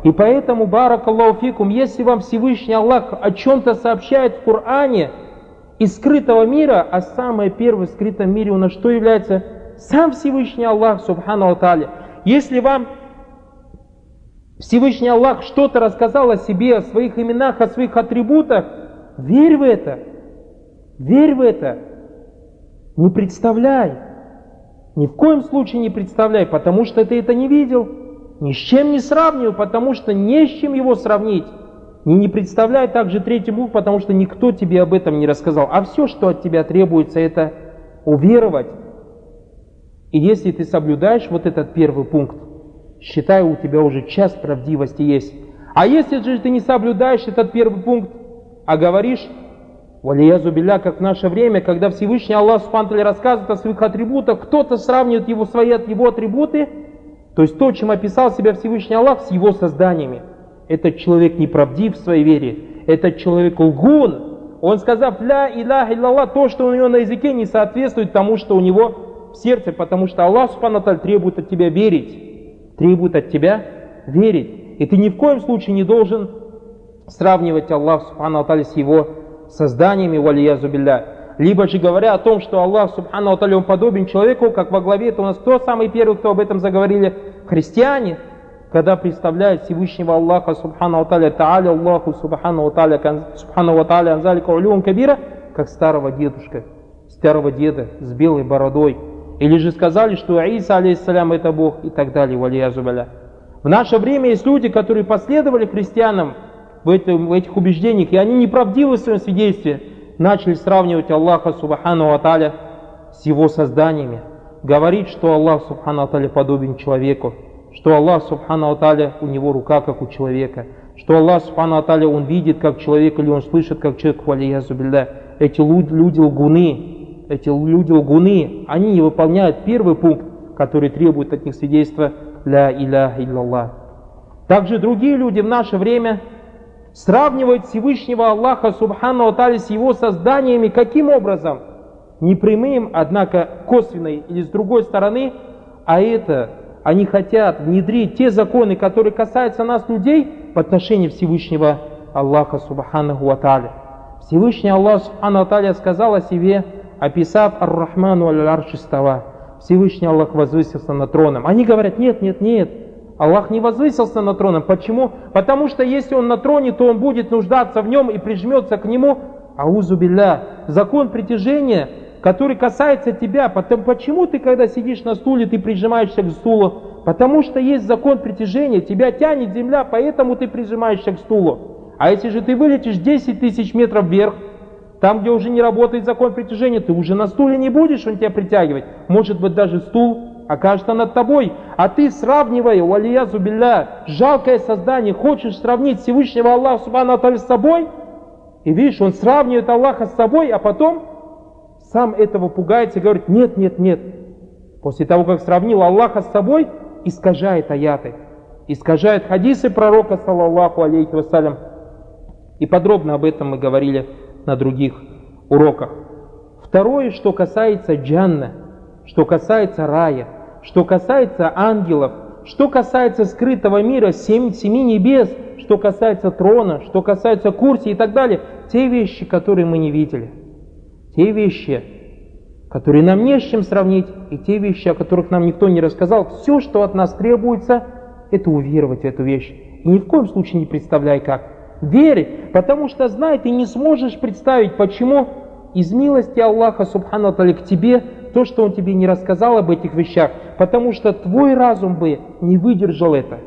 И поэтому, баракаллаху фикум, если вам Всевышний Аллах о чем-то сообщает в Коране из скрытого мира, а самое первое в скрытом мире у нас что является? Сам Всевышний Аллах, субхану ва тааля. Если вам Всевышний Аллах что-то рассказал о себе, о своих именах, о своих атрибутах, верь в это. Верь в это. Не представляй. Ни в коем случае не представляй, потому что ты это не видел. Ни с чем не сравнивай, потому что не с чем его сравнить. И не представляй также третий пункт, потому что никто тебе об этом не рассказал. А все, что от тебя требуется, это уверовать. И если ты соблюдаешь вот этот первый пункт, считай, у тебя уже часть правдивости есть. А если же ты не соблюдаешь этот первый пункт, а говоришь, валиязу билля, как в наше время, когда Всевышний Аллах Субхану ва Тааля рассказывает о своих атрибутах, кто-то сравнивает его атрибуты, то есть то, чем описал себя Всевышний Аллах, с его созданиями. Этот человек неправдив в своей вере, этот человек лгун. Он, сказав ля иляха илляллах, то, что у него на языке, не соответствует тому, что у него в сердце, потому что Аллах Субхану ва Тааля требует от тебя верить. Требует от тебя верить. И ты ни в коем случае не должен сравнивать Аллах Субхану ва Тааля с его созданиями, валиязу билля. Либо же говоря о том, что Аллах Субхану ва Тааля он подобен человеку, как во главе, это у нас кто самый первый, кто об этом заговорили? Христиане, когда представляют Всевышнего Аллаха Субхану ва Тааля, Тааля Аллаху Субхану ва Тааля анзалика улюм кабира, как старого деда с белой бородой. Или же сказали, что Иса алейхиссалям это Бог и так далее, валиязу билля. В наше время есть люди, которые последовали христианам в этих убеждениях, и они неправдивы в своем свидетельстве, начали сравнивать Аллаха Субхану ва Тааля с его созданиями. Говорить, что Аллах Субхану ва Тааля подобен человеку, что Аллах Субхану ва Тааля у него рука, как у человека, что Аллах Субхану ва Тааля он видит, как человек, или он слышит, как человек, валиязу билля. Эти люди лгуны, они не выполняют первый пункт, который требует от них свидетельства ля иляха илляллах. Также другие люди в наше время сравнивают Всевышнего Аллаха Субхану ва Тааля с его созданиями. Каким образом? Не прямым, однако косвенной или с другой стороны, а это они хотят внедрить те законы, которые касаются нас, людей, в отношении Всевышнего Аллаха Субхану ва Тааля. Всевышний Аллах Субхану ва Тааля сказал о себе, описав Ар-Рахману аль-Арш истава. Всевышний Аллах возвысился над троном. Они говорят, нет. Аллах не возвысился над троном. Почему? Потому что если он на троне, то он будет нуждаться в нем и прижмется к нему. Аузу билля. Закон притяжения, который касается тебя. Почему ты, когда сидишь на стуле, ты прижимаешься к стулу? Потому что есть закон притяжения. Тебя тянет земля, поэтому ты прижимаешься к стулу. А если же ты вылетишь 10 тысяч метров вверх, там, где уже не работает закон притяжения, ты уже на стуле не будешь, он тебя притягивать. Может быть, даже стул окажется над тобой. А ты, сравнивая, валиязу билля, жалкое создание, хочешь сравнить Всевышнего Аллаха Субхану ва Тааля с собой? И видишь, он сравнивает Аллаха с собой, а потом сам этого пугается и говорит, нет. После того, как сравнил Аллаха с собой, искажает аяты, искажает хадисы пророка, саллаллаху алейхи вассалям. И подробно об этом мы говорили на других уроках. Второе, что касается джанна, что касается рая, что касается ангелов, что касается скрытого мира, семи небес, что касается трона, что касается курси и так далее, те вещи, которые мы не видели, те вещи, которые нам не с чем сравнить, и те вещи, о которых нам никто не рассказал, все, что от нас требуется, это уверовать в эту вещь. И ни в коем случае не представляй как. Верь, потому что, знай, ты не сможешь представить, почему из милости Аллаха Субхану ва Тааля к тебе то, что Он тебе не рассказал об этих вещах, потому что твой разум бы не выдержал это.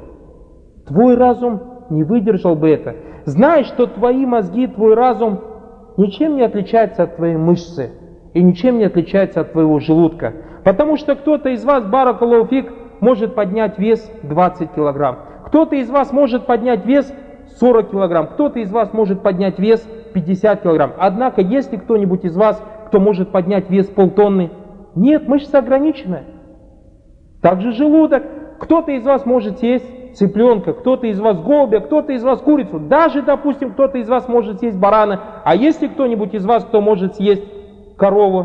Твой разум не выдержал бы это. Знай, что твои мозги, твой разум ничем не отличается от твоей мышцы и ничем не отличается от твоего желудка. Потому что кто-то из вас, баракаллаху фик, может поднять вес 20 килограмм. Кто-то из вас может поднять вес 40 килограмм. Кто-то из вас может поднять вес 50 килограмм. Однако, есть ли кто-нибудь из вас, кто может поднять вес полтонны? Нет, мышца ограниченная. Также желудок. Кто-то из вас может съесть цыпленка, кто-то из вас голубя, кто-то из вас курицу. Даже, допустим, кто-то из вас может съесть барана. А есть ли кто-нибудь из вас, кто может съесть корову?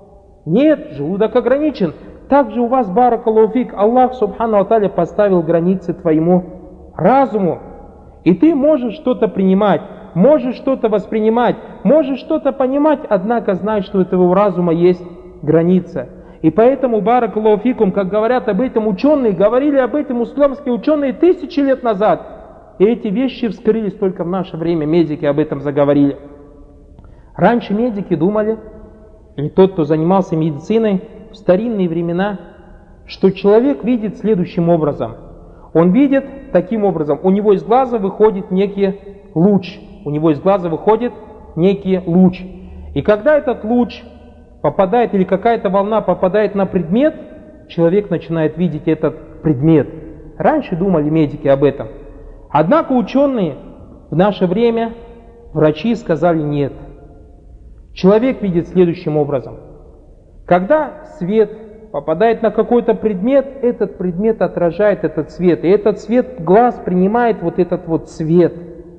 Нет, желудок ограничен. Также у вас, баракаллаху фик, Аллах Субхану ва Тааля поставил границы твоему разуму. И ты можешь что-то принимать, можешь что-то воспринимать, можешь что-то понимать, однако знай, что у этого разума есть граница. И поэтому, баракаллаху фикум, как говорят об этом ученые, говорили об этом исламские ученые 1000 лет назад. И эти вещи вскрылись только в наше время, медики об этом заговорили. Раньше медики думали, и тот, кто занимался медициной в старинные времена, что человек видит следующим образом. Он видит таким образом, у него из глаза выходит некий луч. И когда этот луч попадает, или какая-то волна попадает на предмет, человек начинает видеть этот предмет. Раньше думали медики об этом. Однако ученые в наше время, врачи сказали нет. Человек видит следующим образом. Когда свет попадает на какой-то предмет, этот предмет отражает этот свет. И этот свет, глаз принимает вот этот вот свет.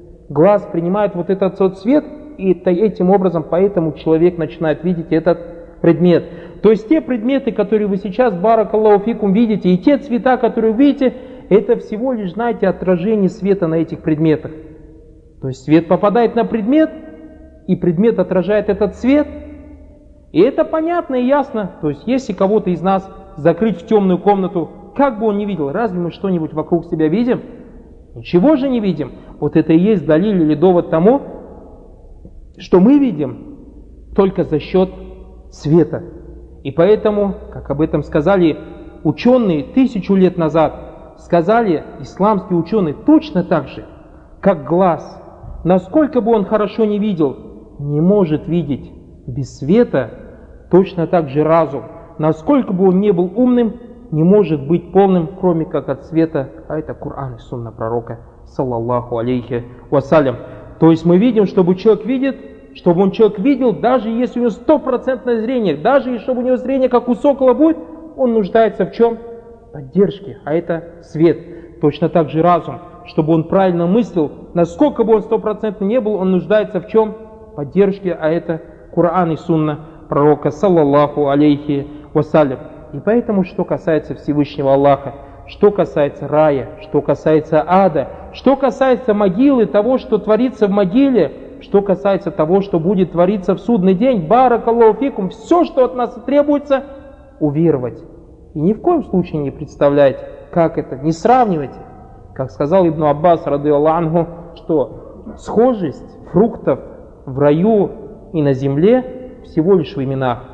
И этим образом, поэтому человек начинает видеть этот предмет. То есть те предметы, которые вы сейчас, баракаллаху фикум, видите, и те цвета, которые вы видите, это всего лишь, знаете, отражение света на этих предметах. То есть свет попадает на предмет, и предмет отражает этот свет. И это понятно и ясно. То есть если кого-то из нас закрыть в темную комнату, как бы он ни видел, разве мы что-нибудь вокруг себя видим? Ничего же не видим. Вот это и есть далиль или довод тому, что мы видим только за счет света. И поэтому, как об этом сказали ученые 1000 лет назад, сказали исламские ученые точно так же, как глаз, насколько бы он хорошо не видел, не может видеть без света, точно так же разум, насколько бы он не был умным, не может быть полным, кроме как от света, а это Коран и Сунна пророка, саллаллаху алейхи вассалям. То есть мы видим, чтобы человек видел, даже если у него 100% зрение, даже если у него зрение как у сокола будет, он нуждается в чем? Поддержке, а это свет. Точно так же разум, чтобы он правильно мыслил, насколько бы он 100% не был, он нуждается в чем? Поддержке, а это Коран и Сунна пророка, саллаллаху алейхи вассалям. И поэтому, что касается Всевышнего Аллаха, что касается рая, что касается ада, что касается могилы, того, что творится в могиле, что касается того, что будет твориться в судный день, баракаллаху фикум, все, что от нас требуется, уверовать. И ни в коем случае не представляйте, как это, не сравнивайте. Как сказал Ибн Аббас, радийаллаху анху, что схожесть фруктов в раю и на земле всего лишь в именах.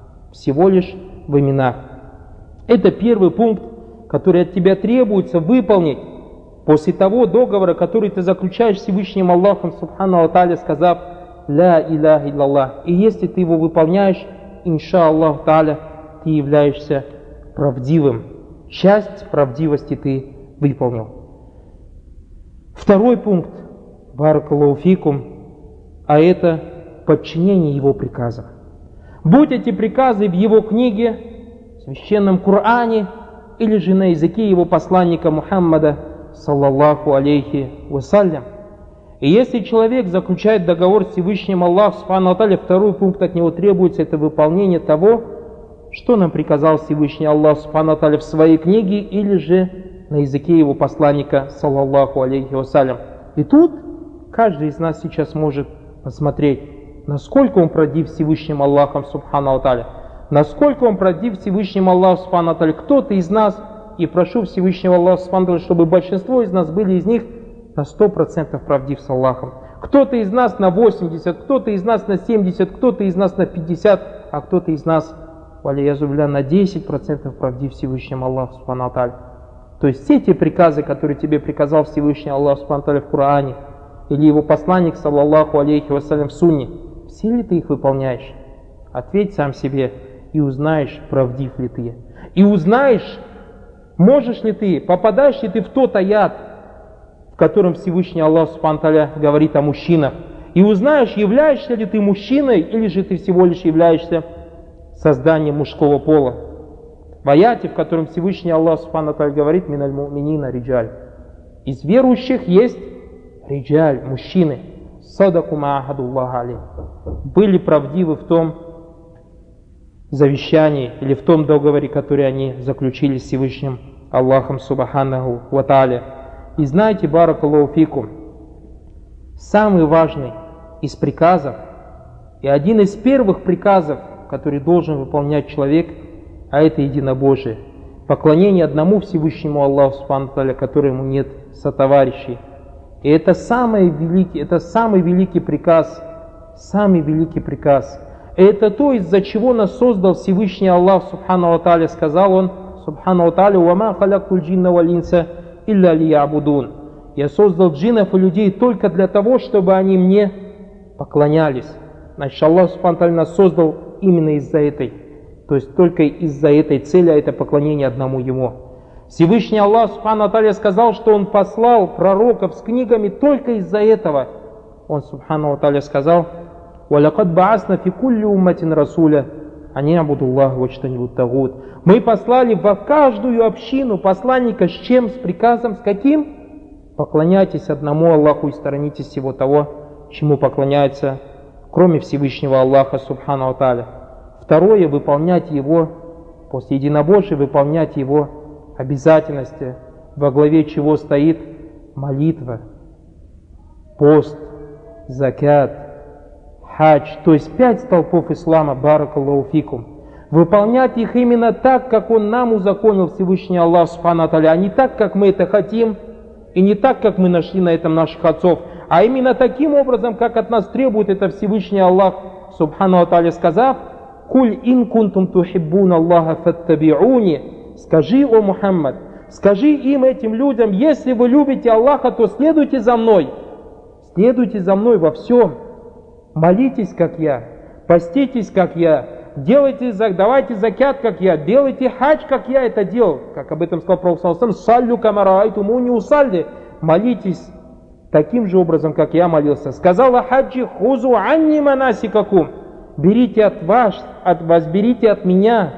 Это первый пункт, который от тебя требуется выполнить после того договора, который ты заключаешь с Всевышним Аллахом, субхану ва тааля, сказав «Ля иляха илляллах». И если ты его выполняешь, иншааллаху тааля, ты являешься правдивым. Часть правдивости ты выполнил. Второй пункт, баракаллаху фикум, а это подчинение его приказам. Будь эти приказы в его книге, в священном Коране, или же на языке его посланника Мухаммада, саллаллаху алейхи вассалям. И если человек заключает договор с Всевышним Аллахом, субхану ва тааля, второй пункт от него требуется, это выполнение того, что нам приказал Всевышний Аллах, субхану ва тааля, в своей книге, или же на языке его посланника, саллаллаху алейхи вассалям. И тут каждый из нас сейчас может посмотреть, насколько он правдив Всевышним Аллахом, субхану ва тааля. Насколько он правдив Всевышним Аллахом, субхану ва тааля. Кто-то из нас, и прошу Всевышнего Аллаха, субхану ва тааля, чтобы большинство из нас были из них на 100% правдив с Аллахом. Кто-то из нас на 80, кто-то из нас на 70, кто-то из нас на 50, а кто-то из нас, валиязубилля, на 10% правдив Всевышним Аллахом, субхану ва тааля. То есть все те приказы, которые тебе приказал Всевышний Аллах, субхану ва тааля, в Коране, или его посланник, саллаллаху алейхи вассалям, в Сунне, все ли ты их выполняешь? Ответь сам себе и узнаешь, правдив ли ты. И узнаешь, можешь ли ты, попадаешь ли ты в тот аят, в котором Всевышний Аллах субхану ва тааля говорит о мужчинах. И узнаешь, являешься ли ты мужчиной, или же ты всего лишь являешься созданием мужского пола. В аяте, в котором Всевышний Аллах субхану ва тааля говорит: «Миналь му'минина риджаль». Из верующих есть риджаль, мужчины. Садаку ма'ахадуллах алейх. Были правдивы в том завещании или в том договоре, который они заключили с Всевышним Аллахом субханаху ва тааля. И знаете, баракаллаху фикум, самый важный из приказов, и один из первых приказов, который должен выполнять человек, а это единобожие. Поклонение одному Всевышнему Аллаху Субхану ва Тааля, которому нет сотоварищей. И это самый великий приказ, самый великий приказ. И это то, из-за чего нас создал Всевышний Аллах Субхану ва Тааля. Сказал он, Субхану ва Тааля: «Вама халактуль джинна валь инса илля лиябудун». Я создал джиннов и людей только для того, чтобы они мне поклонялись. Значит, Аллах Субхану ва Тааля нас создал именно из-за этой. То есть только из-за этой цели, а это поклонение одному Ему. Всевышний Аллах Субхану ва Тааля сказал, что Он послал пророков с книгами только из-за этого. Он Субхану ва Тааля сказал: «Валякад баасна фи кулли умматин расуля, ани абуду Аллах вачтанибут тагут». Мы послали во каждую общину посланника с чем? С приказом, с каким? Поклоняйтесь одному Аллаху и сторонитесь всего того, чему поклоняются, кроме Всевышнего Аллаха Субхану ва Тааля. Второе, выполнять Его, после единобожия выполнять Его обязательности, во главе чего стоит молитва, пост, закят, хадж, то есть 5 столпов ислама, баракаллаху фикум. Выполнять их именно так, как Он нам узаконил Всевышний Аллах Субхану ва Тааля, а не так, как мы это хотим, и не так, как мы нашли на этом наших отцов, а именно таким образом, как от нас требует это Всевышний Аллах Субхану ва Тааля, сказав: «Куль ин кунтум тухиббуна Аллаха фаттабиуни». Скажи, о Мухаммад, скажи им, этим людям: если вы любите Аллаха, то следуйте за мной. Следуйте за мной во всем. Молитесь, как я, поститесь, как я, давайте закят, как я, делайте хадж, как я это делал. Как об этом сказал Пророк саллаллаху алейхи ва саллям: «Саллю кама раайтумуни усалли». Молитесь таким же образом, как я молился. Сказал о хаджи: «Хузу анни манасикакум». Берите от вас, берите от меня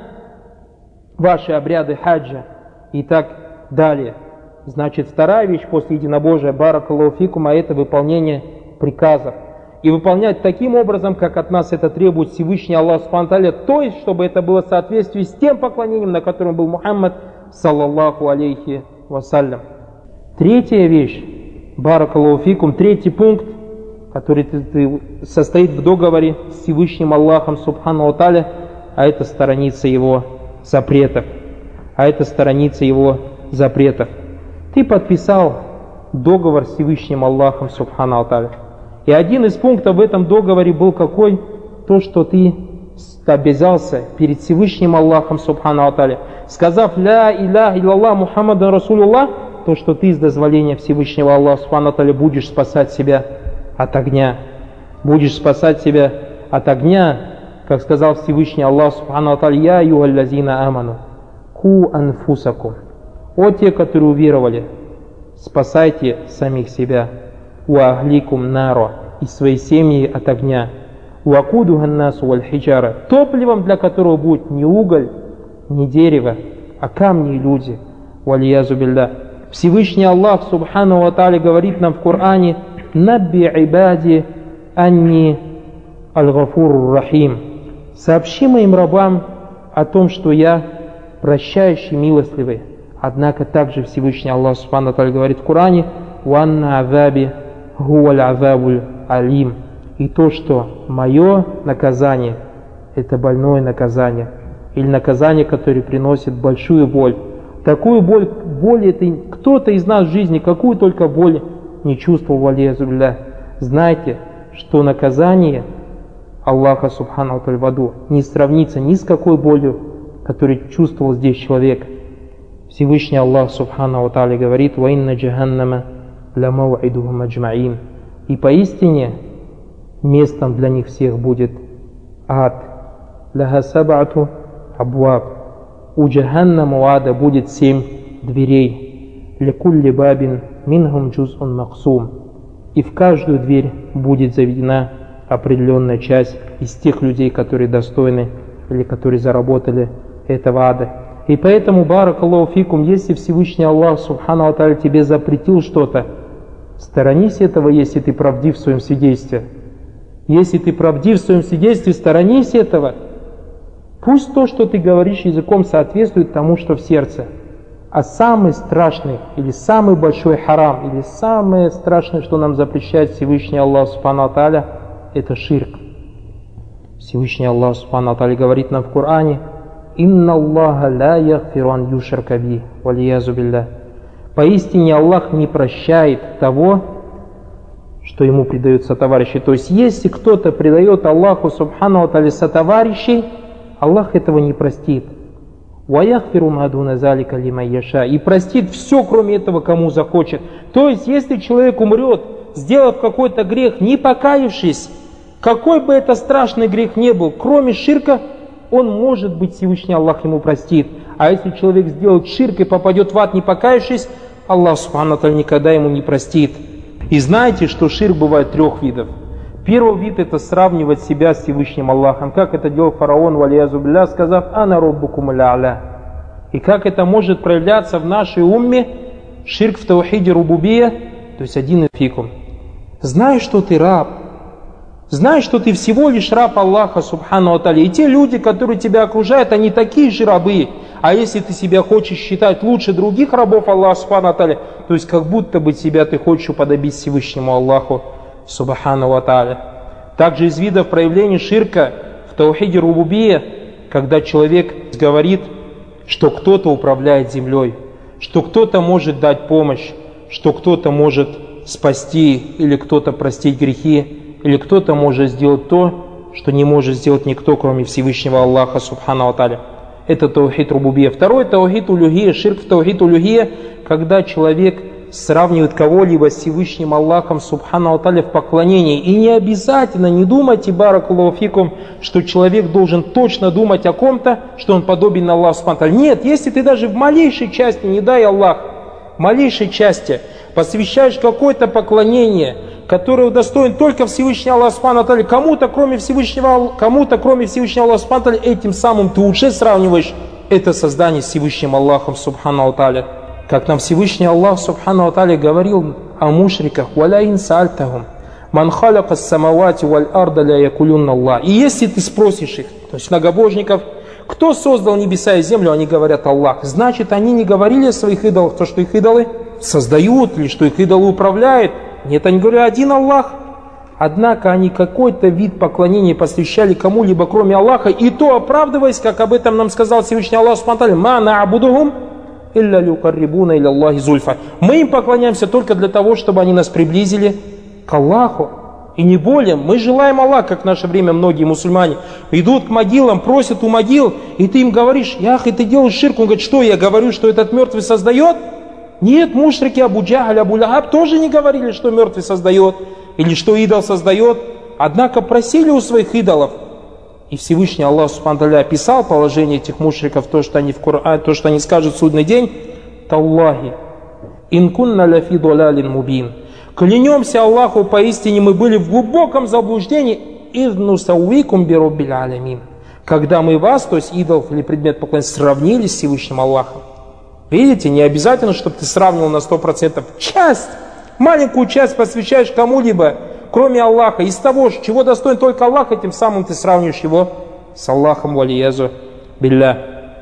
ваши обряды хаджа и так далее. Значит, вторая вещь после единобожия, баракаллаху фикум, а это выполнение приказов. И выполнять таким образом, как от нас это требует Всевышний Аллах Субхану ва Тааля, то есть, чтобы это было в соответствии с тем поклонением, на котором был Мухаммад, саллаллаху алейхи вассалям. Третья вещь, баракаллаху фикум, третий пункт, который состоит в договоре с Всевышним Аллахом Субхану ва Тааля, а это сторониться Его запретов. Ты подписал договор с Всевышним Аллахом Субхану ва Тааля. И один из пунктов в этом договоре был какой? То, что ты обязался перед Всевышним Аллахом Субхану ва Тааля, сказав «Ля иляха илляллах Мухаммадан Расулуллах», то, что ты с дозволения Всевышнего Аллаха Субхану ва Тааля будешь спасать себя от огня. Как сказал Всевышний Аллах Субхану ва Тааля: «Я юаллазина аману, ку анфусакум». О те, которые уверовали, спасайте самих себя. «Ва ахликум наро», и свои семьи от огня. «Вакудуха насу валь хиджара», топливом для которого будет не уголь, не дерево, а камни и люди. Валиязу билля. Всевышний Аллах Субхану ва Тааля говорит нам в Коране: «Набби ибади анни аль-гафур рахим». Сообщи моим рабам о том, что я прощающий, милостливый. Однако также Всевышний Аллах Субхану ва Тааля говорит в Коране: «Ванна азаби хуаль азабуль алим». И то, что мое наказание – это больное наказание, или наказание, которое приносит большую боль. Такую боль это кто-то из нас в жизни, какую только боль не чувствовал, валиязу билля. Знайте, что наказание Аллаха Субхану ва Тааля в аду не сравнится ни с какой болью, которую чувствовал здесь человек. Всевышний Аллах Субхану ва Тааля говорит: «Ва инна джаханнама ля мау'идухум аджмаин». И поистине местом для них всех будет ад. Ляха саб'ату абваб. У джаханнама, у ада будет 7 дверей. Ликулли бабин минхум джуз'ун максум. И в каждую дверь будет заведена определенная часть из тех людей, которые достойны или которые заработали этого ада. И поэтому, баракаллаху фикум, если Всевышний Аллах Субхану ва Тааля тебе запретил что-то, сторонись этого, если ты правдив в своем свидетельстве. Если ты правдив в своем свидетельстве, сторонись этого. Пусть то, что ты говоришь языком, соответствует тому, что в сердце. А самый страшный или самый большой харам, или самое страшное, что нам запрещает Всевышний Аллах Субхану ва Тааля, это ширк. Всевышний Аллах Субхану ва Тааля говорит нам в Коране: «Инна Аллаха ла яхфиру ан юшрака би, валиязу билля». Поистине Аллах не прощает того, что ему предаются товарищи. То есть, если кто-то предает Аллаху Субхану ва Тааля сотоварищей, Аллах этого не простит. И простит все, кроме этого, кому захочет. То есть, если человек умрет, сделав какой-то грех, не покаявшись, какой бы это страшный грех ни был, кроме ширка, он, может быть, Всевышний Аллах ему простит. А если человек сделает ширк и попадет в ад, не покаявшись, Аллах Субхану ва Тааля никогда ему не простит. И знаете, что ширк бывает 3 видов. Первый вид — это сравнивать себя с Всевышним Аллахом, как это делал фараон, валиязу билля, сказав: «Ана роббукум а'ля». И как это может проявляться в нашей умме, ширк в таухиде рубубия, то есть один фикум. Знай, что ты раб, знай, что ты всего лишь раб Аллаха Субхану ва Тааля. И те люди, которые тебя окружают, они такие же рабы. А если ты себя хочешь считать лучше других рабов Аллаха Субхану ва Тааля, то есть как будто бы себя ты хочешь уподобить Всевышнему Аллаху Субхану ва Тааля. Также из видов проявления ширка в таухиде рубубия, когда человек говорит, что кто-то управляет землей, что кто-то может дать помощь, что кто-то может спасти, или кто-то простить грехи, или кто-то может сделать то, что не может сделать никто, кроме Всевышнего Аллаха Субхану ва Тааля. Это таухид рубубия. Второй таухид улюхия, ширк в таухид улюхия, когда человек сравнивает кого-либо с Всевышним Аллахом Субхану ва Тааля в поклонении. И не обязательно, не думайте, баракаллаху фикум, что человек должен точно думать о ком-то, что он подобен Аллаху Субхану ва Тааля. Нет, если ты даже в малейшей части, не дай Аллах, в малейшей части посвящаешь какое-то поклонение, которое удостоен только Всевышний Аллах Субхану ва Тааля, кому-то кроме Всевышнего Аллаха Субхану ва Тааля, этим самым ты уже сравниваешь это создание с Всевышним Аллахом Субхану ва Тааля. Как нам Всевышний Аллах Субхану ва Тааля говорил о мушриках: «Валяин саальтахум, ман халяка самавати валь арда ля якулюнна Аллах». И если ты спросишь их, то есть многобожников, кто создал небеса и землю, они говорят: Аллах. Значит, они не говорили о своих идолах, то, что их идолы создают, или что их идолы управляют. Нет, они говорили: один Аллах. Однако они какой-то вид поклонения посвящали кому-либо, кроме Аллаха, и то оправдываясь, как об этом нам сказал Всевышний Аллах Субхану ва Тааля: «Ма на'будухум илля люкаррибуна илля Аллахи зульфа». Мы им поклоняемся только для того, чтобы они нас приблизили к Аллаху. И не более. Мы желаем Аллаха, как в наше время многие мусульмане идут к могилам, просят у могил, и ты им говоришь: «Ях, и ты делаешь ширк». Он говорит: что я говорю, что этот мертвый создает? Нет, мушрики Абу Джахаль, Абу Лахаб тоже не говорили, что мертвый создает, или что идол создает. Однако просили у своих идолов. И Всевышний Аллах Субхану ва Тааля описал положение этих мушриков, то, что они в Коране, то, что они скажут в судный день: «Таллахи, ин кунна лафи далалин мубин». Клянемся Аллаху, поистине мы были в глубоком заблуждении, «Из нусауикум би роббил алямин», когда мы вас, то есть идолов или предмет поклонения, сравнили с Всевышним Аллахом. Видите, не обязательно, чтобы ты сравнивал на 100%. Часть, маленькую часть посвящаешь кому-либо, кроме Аллаха. Из того, чего достоин только Аллах, этим самым ты сравниваешь его с Аллахом, валиязу билля.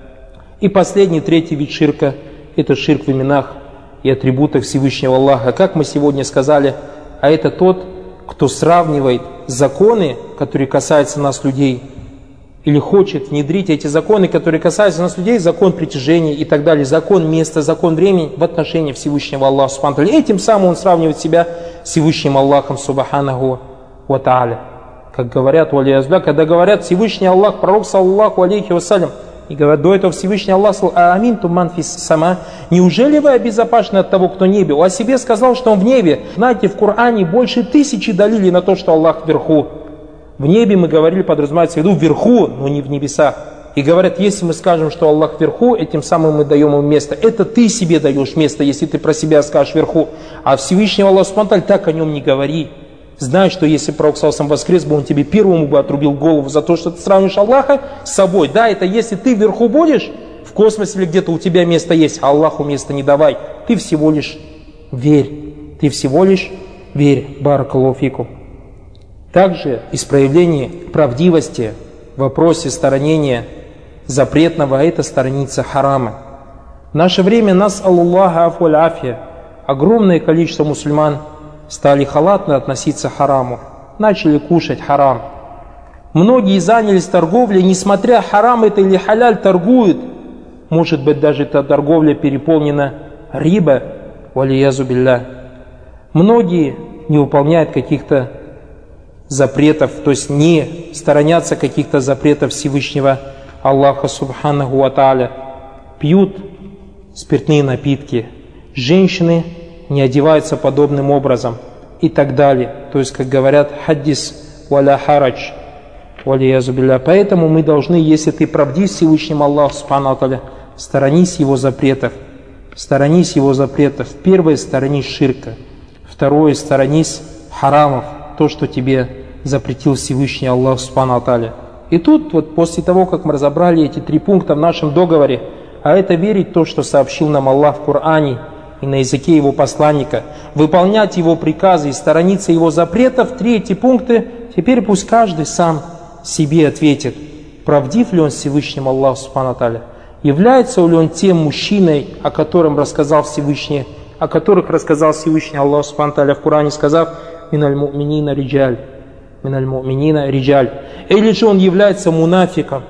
И последний, третий вид ширка, это ширк в именах и атрибутах Всевышнего Аллаха. Как мы сегодня сказали, а это тот, кто сравнивает законы, которые касаются нас, людей, или хочет внедрить эти законы, которые касаются нас, людей, закон притяжения и так далее, закон места, закон времени в отношении Всевышнего Аллаха Субхану ва Тааля. Этим самым он сравнивает себя с Всевышним Аллахом Субханаху ва Тааля. Как говорят, когда говорят Всевышний Аллах, пророк саллаллаху алейхи вассалям, и говорят до этого Всевышний Аллах сказал: «Амин туман фис сама». Неужели вы обезопасены от того, кто в небе? Он о себе сказал, что он в небе. Знаете, в Коране больше 1000 далилей на то, что Аллах вверху. В небе, мы говорили, подразумевается в виду вверху, но не в небесах. И говорят, если мы скажем, что Аллах вверху, этим самым мы даем ему место. Это ты себе даешь место, если ты про себя скажешь вверху. А Всевышний Аллах Субхану ва Тааля так о нем не говори. Знай, что если пророк сам воскрес бы, он тебе первому бы отрубил голову за то, что ты сравнишь Аллаха с собой. Да, это если ты вверху будешь, в космосе или где-то у тебя место есть, а Аллаху место не давай. Ты всего лишь верь. Ты всего лишь верь. Баракаллаху фикум. Также из проявления правдивости в вопросе сторонения запретного, это сторониться харама. В наше время нас Аллаху афу афия. Огромное количество мусульман стали халатно относиться к хараму, начали кушать харам. Многие занялись торговлей, несмотря харам это или халяль, торгуют. Может быть, даже эта торговля переполнена риба, валиязу билля. Многие не выполняют каких-то запретов, то есть не сторонятся каких-то запретов Всевышнего Аллаха Субханаху ва Тааля. Пьют спиртные напитки. Женщины не одеваются подобным образом и так далее. То есть, как говорят, хаддис валя харадж, валиязу билля. Поэтому мы должны, если ты правдив Всевышним Аллаху Субханаху ва Тааля, сторонись его запретов. Сторонись его запретов. Первое, сторонись ширка. Второе, сторонись харамов. То, что тебе запретил Всевышний Аллах Субханаху ва Тааля. И тут, вот после того, как мы разобрали эти 3 пункта в нашем договоре, а это верить в то, что сообщил нам Аллах в Коране и на языке его посланника, выполнять его приказы и сторониться его запретов, 3 эти пункты, теперь пусть каждый сам себе ответит, правдив ли он Всевышним Аллаху Субханаху ва Тааля, является ли он тем мужчиной, о которых рассказал Всевышний Аллах Субханаху ва Тааля в Коране, сказав: «Миналь му'минина риджаль». Или же он является мунафиком,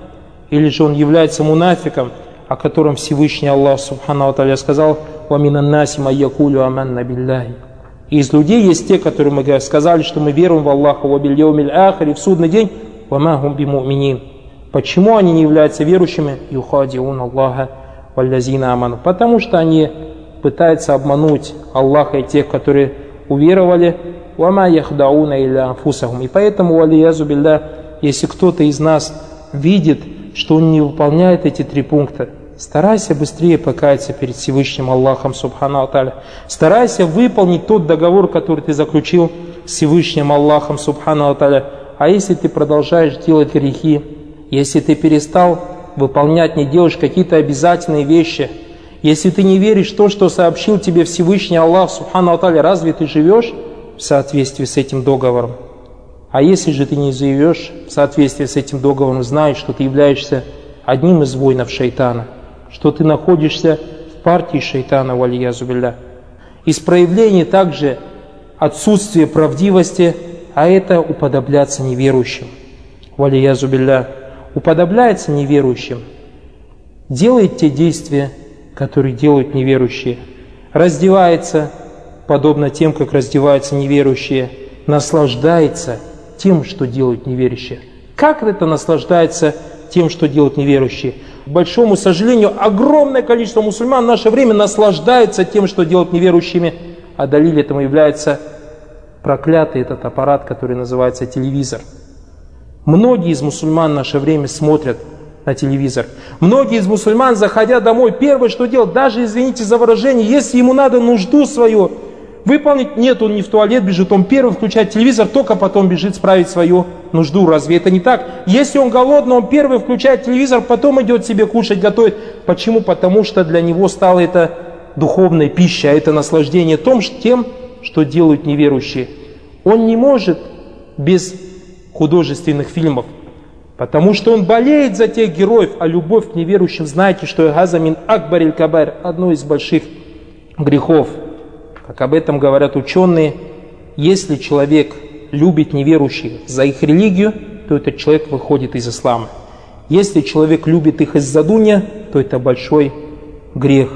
о котором Всевышний Аллах Субханаху ва Тааля сказал: «Ва минан наси ман якулю аманна билляхи». И из людей есть те, которые мы сказали, что мы веруем в Аллаха, ва биль яумиль ахир, и в судный день, ва ма хум биму'минин. Почему они не являются верующими? Юхадиун Аллаха валлазина аману. Потому что они пытаются обмануть Аллаха и тех, которые уверовали. Ва ма яхдауна илля анфусахум. И поэтому, валиязу билля, если кто-то из нас видит, что он не выполняет эти 3 пункта, старайся быстрее покаяться перед Всевышним Аллахом Субханаху ва Тааля. Старайся выполнить тот договор, который ты заключил с Всевышним Аллахом Субханаху ва Тааля. А если ты продолжаешь делать грехи, если ты перестал выполнять, не делаешь какие-то обязательные вещи, если ты не веришь в то, что сообщил тебе Всевышний Аллах Субханаху ва Тааля, разве ты живешь в соответствии с этим договором? А если же ты не живешь в соответствии с этим договором, знай, что ты являешься одним из воинов шайтана, что ты находишься в партии шайтана, валиязу билля. Из проявлений также отсутствие правдивости, а это уподобляться неверующим, валиязу билля. Уподобляется неверующим, делает те действия, которые делают неверующие, раздевается, подобно тем, как раздеваются неверующие, наслаждается тем, что делают неверующие. Как это наслаждается тем, что делают неверующие? К большому сожалению, огромное количество мусульман в наше время наслаждается тем, что делают неверующими, а далиль этому является проклятый этот аппарат, который называется телевизор. Многие из мусульман в наше время смотрят на телевизор. Многие из мусульман, заходя домой, первое, что делают, даже, извините за выражение, если ему надо нужду свою выполнить, нет, он не в туалет бежит, он первый включает телевизор, только потом бежит справить свою нужду. Разве это не так? Если он голодный, он первый включает телевизор, потом идет себе кушать, готовит. Почему? Потому что для него стало это духовной пищей, а это наслаждение тем, что делают неверующие. Он не может без художественных фильмов, потому что он болеет за тех героев, а любовь к неверующим, знаете, что газамин акбариль кабар, одно из больших грехов. Как об этом говорят ученые, если человек любит неверующих за их религию, то этот человек выходит из ислама. Если человек любит их из-за дунья, то это большой грех.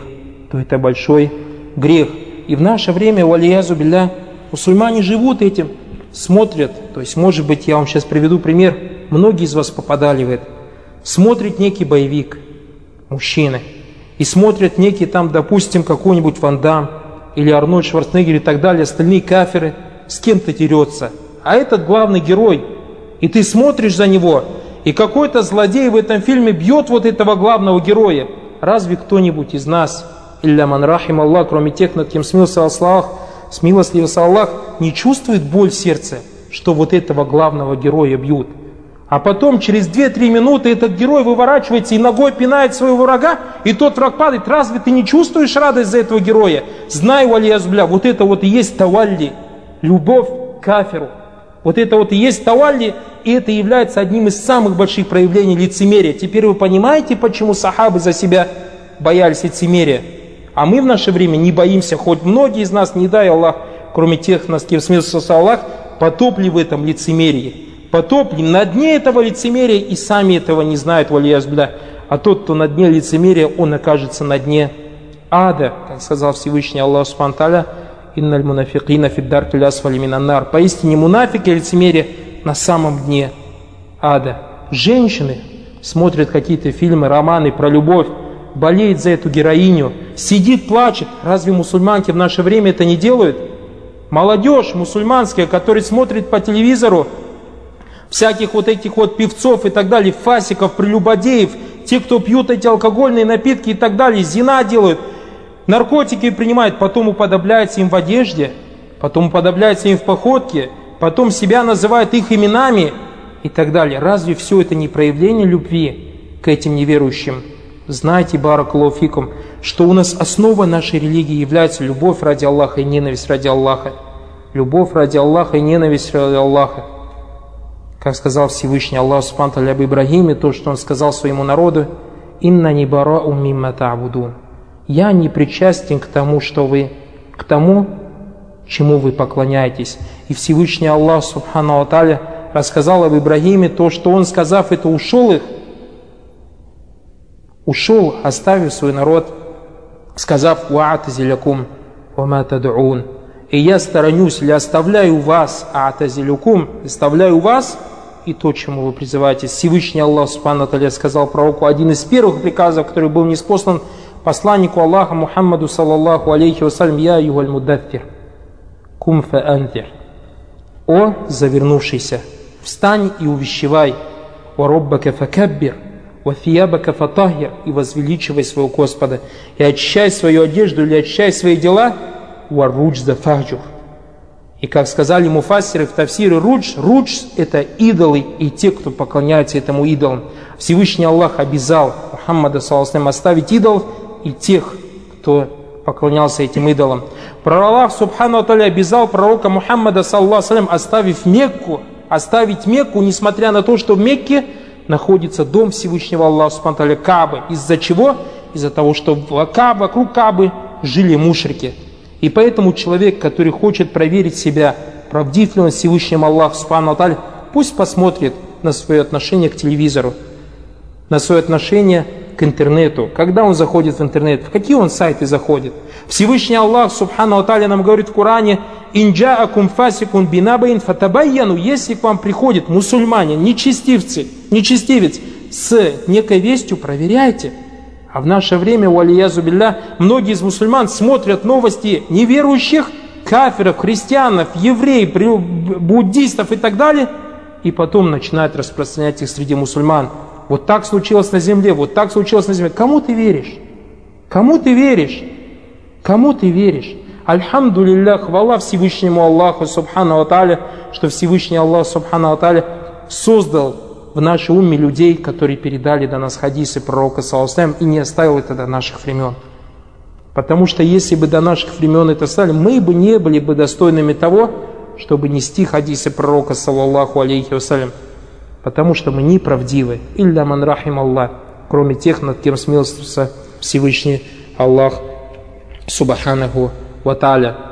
И в наше время, валиязу билля, мусульмане живут этим, смотрят. То есть, может быть, я вам сейчас приведу пример. Многие из вас попадали в это. Смотрит некий боевик, мужчины, и смотрят некий там, допустим, какой-нибудь Ван Дам или Арнольд Шварценеггер и так далее, остальные кафиры, с кем-то дерется. А этот главный герой, и ты смотришь за него, и какой-то злодей в этом фильме бьет вот этого главного героя. Разве кто-нибудь из нас, илля ман рахим Аллах, кроме тех, над кем смилостливился Аллах, не чувствует боль в сердце, что вот этого главного героя бьют? А потом через 2-3 минуты этот герой выворачивается и ногой пинает своего врага, и тот враг падает. Разве ты не чувствуешь радость за этого героя? Знай, валиязубля, вот это вот и есть тавалли, любовь к кафиру. Вот это вот и есть тавалли, и это является одним из самых больших проявлений лицемерия. Теперь вы понимаете, почему сахабы за себя боялись лицемерия. А мы в наше время не боимся, хоть многие из нас, не дай Аллах, кроме тех, с кем смирился Аллах, потопли в этом лицемерии. Потопли на дне этого лицемерия и сами этого не знают, валияз билля. А тот, кто на дне лицемерия, он окажется на дне ада, как сказал Всевышний Аллах субхану тааля: «Инналь мунафикина фид даркил асфали минан нар». Поистине мунафики и лицемерие на самом дне ада. Женщины смотрят какие-то фильмы, романы про любовь, болеет за эту героиню, сидит, плачет. Разве мусульманки в наше время это не делают? Молодежь мусульманская, которая смотрит по телевизору всяких вот этих вот певцов и так далее, фасиков, прелюбодеев, те, кто пьют эти алкогольные напитки и так далее, зина делают, наркотики принимают, потом уподобляются им в одежде, потом уподобляются им в походке, потом себя называют их именами и так далее. Разве все это не проявление любви к этим неверующим? Знайте, баракаллаху фикум, что у нас основа нашей религии является любовь ради Аллаха и ненависть ради Аллаха. Любовь ради Аллаха и ненависть ради Аллаха. Как сказал Всевышний Аллах субхану тааля об Ибрагиме, то, что он сказал своему народу: «Иннани бара'у мимма та'будун». Я не причастен к тому, чему вы поклоняетесь. И Всевышний Аллах субхану тааля рассказал об Ибрагиме то, что он, сказав это, ушел, оставив свой народ, сказав: «Ва'атазилякум вама тад'ун». И я сторонюсь или оставляю вас, оставляю вас и то, чему вы призываетесь. Всевышний Аллах субхану тааля сказал пророку один из первых приказов, который был ниспослан посланнику Аллаха Мухаммаду саллаллаху алейхи вассалям: «Я югаль муддаффир, кум фа антир». О завернувшийся, встань и увещевай. «Ва роббака факаббир, ва фиябака фатахир», и возвеличивай своего Господа, и очищай свою одежду или очищай свои дела. «Ва руджза фахджур». И как сказали муфассиры в тафсире, рудж это идолы и те, кто поклоняется этому идолам. Всевышний Аллах обязал Мухаммада саллаллаху алейхи ва саллям оставить идолов и тех, кто поклонялся этим идолам. Аллах субхану тааля обязал пророка Мухаммада саллаллаху алейхи ва саллям оставить Мекку, несмотря на то, что в Мекке находится дом Всевышнего Аллаха субхану тааля, Кааба. Из-за чего? Из-за того, что вокруг Каабы жили мушрики. И поэтому человек, который хочет проверить себя, правдив ли он Всевышним Аллаху субхану тааля, пусть посмотрит на свое отношение к телевизору, на свое отношение к интернету. Когда он заходит в интернет, в какие он сайты заходит? Всевышний Аллах субхану тааля нам говорит в Коране: «Инджаакум фасикун бинабаин фатабайяну». Если к вам приходит мусульманин, нечестивец с некой вестью, проверяйте. А в наше время, валиязу билля, многие из мусульман смотрят новости неверующих, кафиров, христианов, евреев, буддистов и так далее, и потом начинают распространять их среди мусульман. Вот так случилось на земле, вот так случилось на земле. Кому ты веришь? Кому ты веришь? Кому ты веришь? Альхамдулилля, хвала Всевышнему Аллаху субхану тааля, что Всевышний Аллах субхану тааля создал в нашей умме людей, которые передали до нас хадисы пророка саллаллаху алейхи ва саллям, и не оставил это до наших времен. Потому что если бы до наших времен это стали, мы бы не были бы достойными того, чтобы нести хадисы пророка саллаллаху алейхи ва саллям. Потому что мы неправдивы. Илля ман рахим Аллах, кроме тех, над кем смилостивился Всевышний Аллах субханаху ва тааля.